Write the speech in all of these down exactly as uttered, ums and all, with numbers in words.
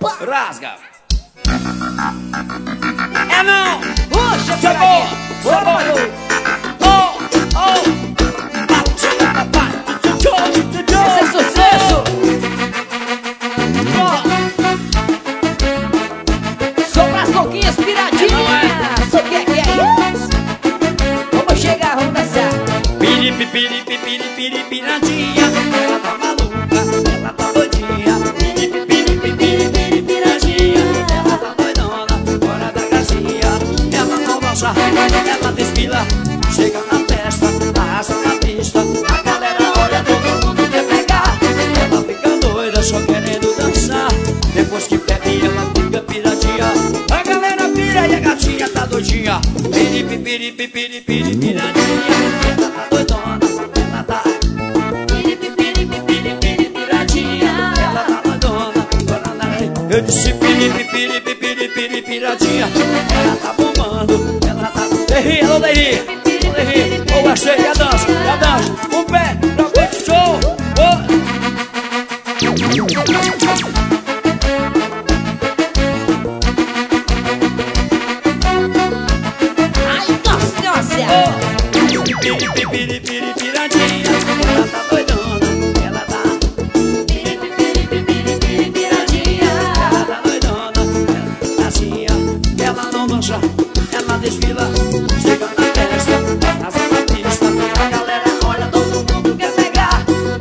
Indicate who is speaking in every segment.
Speaker 1: Rasga. É não.
Speaker 2: Puxa,
Speaker 1: Sabor. Sabor. Oh, oh.
Speaker 2: Esse é sucesso. Sou pras coquinhas piradinhas. Sou que é que é isso? Vamos chegar, vamos dançar.
Speaker 1: Piri, piri, piri, piri, piradinha. Ela tá maluca, ela tá doidinha. Piri, piri, piri, piri, piradinha. Ela tá doidona, fora da casinha. Ela não dança, ela desfila. Chega na festa, arrasta na pista. A galera olha, todo mundo quer pegar. Ela fica doida, só querendo dançar. Depois que bebe, ela fica piradinha. A galera pira e a gatinha tá doidinha. Piri, piri, piri, piri, piri, piradinha. Ela tá doidona, ela tá. Piri, piri, piri, piri, piradinha. Ela tá doidona, fora da. Eu disse piri, piri, piri, piri, piradinha. Ela tá bombando, ela tá. Derri, alô, derri. Oh, achei, e a dança, e a dança. Um pé, pra frente, show. Oh.
Speaker 2: Ai, nossa, nossa.
Speaker 1: Piri, piri, piri, piradinha. Ela tá doidona, ela tá. Piri, piri, piri, piri, piradinha. Ela tá doidona, ela tá assim. Ela não dança, ela desfila. Chega na festa, arrasa na pista. A galera olha, todo mundo quer pegar.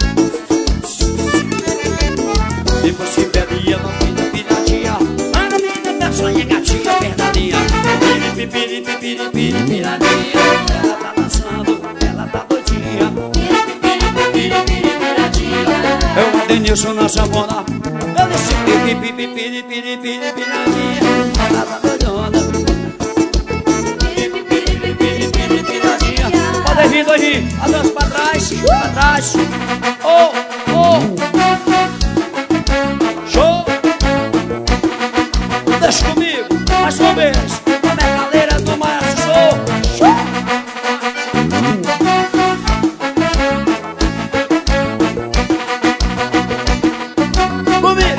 Speaker 1: Depois que bebe, ela fica piradinha. A menina dança e a gatinha perdalinha. Piri, piri, piri, piri, piradinha. Ela tá dançando, ela tá doidinha. Piri, piri, piri, piri, piradinha. É o Adenilson na sanfona. Eu disse piri, piri, piri, piri, piri, piradinha. Ela tá doidona. Pode vir, pode vir. A dança pra trás, pra trás. Oh, oh. Show. Deixa comigo, mais uma vez. A metaleira do Márcio, show. Show. Comigo.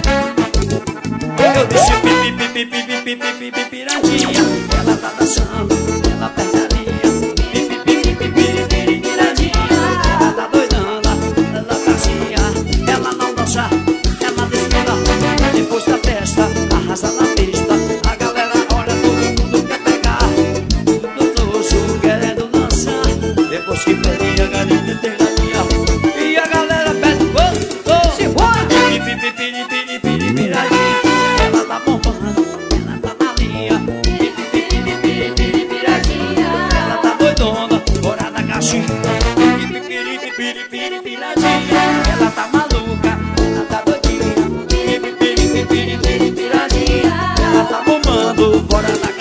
Speaker 1: Eu disse pipi, pipi, pipi, pipi, pipi, piradinha. Ela tá dançando, ela perde a linha. Pipi, pipi, pipi, pipi, piradinha. Ela tá doidona, ela tá assim. Ela não dança, ela desfila. Depois da festa, arrasa na pista. A galera olha, todo mundo quer pegar. Tudo doce, querendo dançar. Depois que pede a galinha tem a linha. E a galera pede quanto?
Speaker 2: Se bora.
Speaker 1: Pipi, pipi, pipi, pipi, pipi, piradinha. Ela tá bombando, ela tá na linha. Pipi, pipi, pipi, pipi, piradinha. Ela tá doidona, fora da caixinha. Pipi, pipi, pipi, pipi, piradinha. Ela tá maluca, ela tá doidinha. Pipi, pipi, pipi, pipi, piradinha. Ela tá bombando, fora da